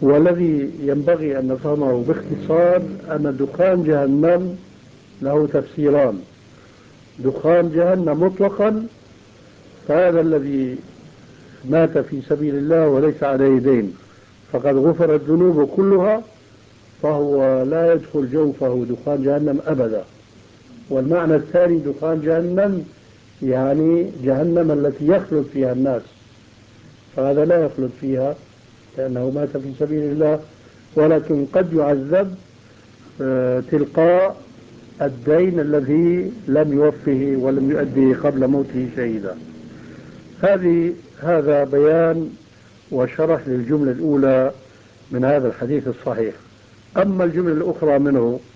والذي ينبغي أن نفهمه باختصار أن دخان جهنم له تفسيران. دخان جهنم مطلقا، فهذا الذي مات في سبيل الله وليس عليه دين فقد غفرت ذنوبه كلها، فهو لا يدخل جوفه دخان جهنم أبدا. والمعنى الثاني دخان جهنم يعني جهنم التي يخلد فيها الناس، فهذا لا يخلد فيها لأنه مات في سبيل الله، ولكن قد يعذب تلقاء الدين الذي لم يوفه ولم يؤديه قبل موته شهيدا. هذا بيان وشرح للجملة الأولى من هذا الحديث الصحيح. أما الجملة الأخرى منه